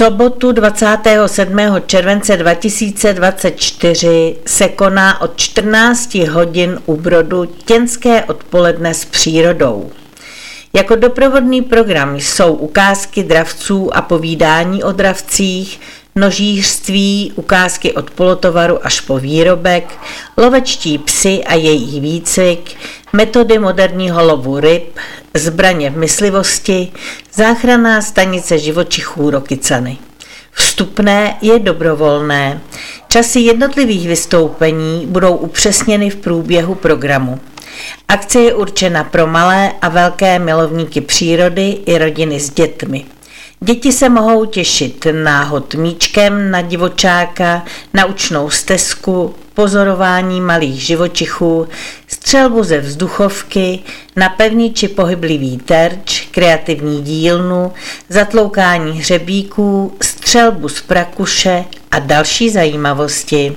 sobotu 27. července 2024 se koná od 14 hodin u Brodu těnské odpoledne s přírodou. Jako doprovodný program jsou ukázky dravců a povídání o dravcích, množířství, ukázky od polotovaru až po výrobek, lovečtí psy a jejich výcvik, metody moderního lovu ryb, zbraně v myslivosti, záchranná stanice živočichů Rokycany. Vstupné je dobrovolné. Časy jednotlivých vystoupení budou upřesněny v průběhu programu. Akce je určena pro malé a velké milovníky přírody i rodiny s dětmi. Děti se mohou těšit na hod míčkem na divočáka, naučnou stezku, pozorování malých živočichů, střelbu ze vzduchovky, na pevný či pohyblivý terč, kreativní dílnu, zatloukání hřebíků, střelbu z prakuše a další zajímavosti.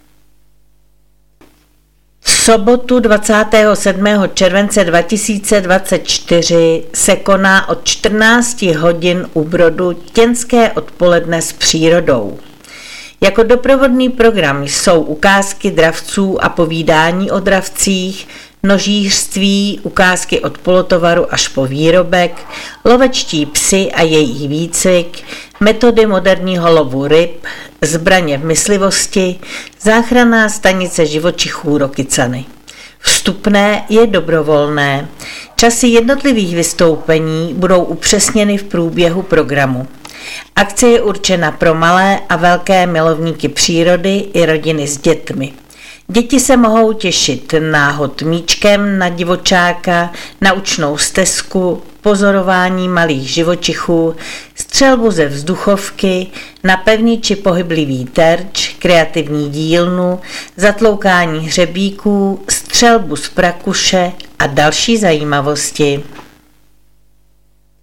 V sobotu 27. července 2024 se koná od 14 hodin u Brodu těnské odpoledne s přírodou. Jako doprovodný program jsou ukázky dravců a povídání o dravcích, množířství, ukázky od polotovaru až po výrobek, lovečtí psy a jejich výcvik, metody moderního lovu ryb, zbraně v myslivosti, záchranná stanice živočichů Rokycany. Vstupné je dobrovolné. Časy jednotlivých vystoupení budou upřesněny v průběhu programu. Akce je určena pro malé a velké milovníky přírody i rodiny s dětmi. Děti se mohou těšit na hod míčkem na divočáka, naučnou stezku, pozorování malých živočichů, střelbu ze vzduchovky, na pevný či pohyblivý terč, kreativní dílnu, zatloukání hřebíků, střelbu z prakuše a další zajímavosti.